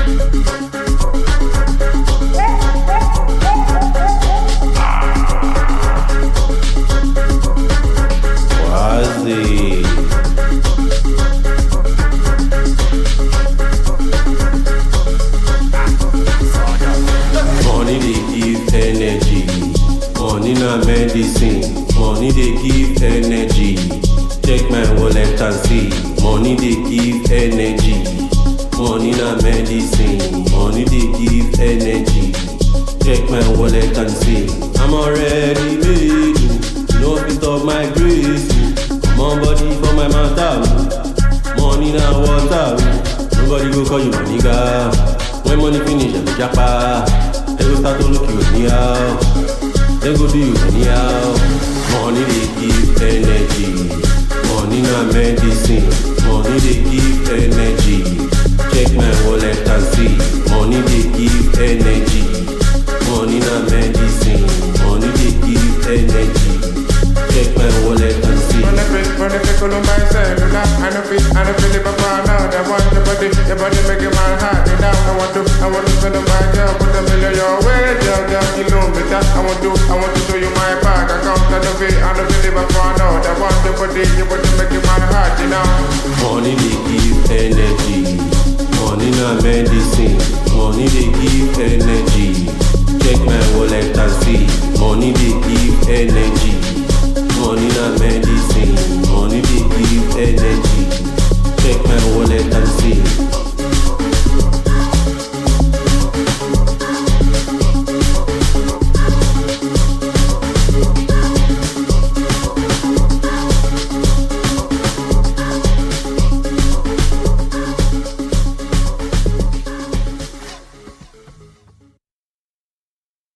Money dey give energy, money na medicine. Money dey give energy. Check my wallet and see. Money dey give energy. Money na medicine. Money dey give energy. Check my wallet and see. I'm already made. No fit of my grace. More body for my matter. Money na water. Nobody go call you money guy. When money finish, I'm japa. They go start to look you anyhow. They go do you anyhow. Money they give energy. Money na medicine. Money they give energy. Check my wallet and see. Money they give energy. Money na medicine. Money they give energy. Check my wallet and see. On the pickle on my cellular. I know feel it before now. They want your body make it my heart. They down. I want to spend on my girl. Put a million your way, girl, kilometer. I want to show you my bag. I come to the way. I know feel it before now. They want your body make it my heart. You know. Money they give energy. Money na medicine. Money they give energy. Check my wallet and see. Money they give energy. Money na medicine. Money they give energy. Check my wallet and see.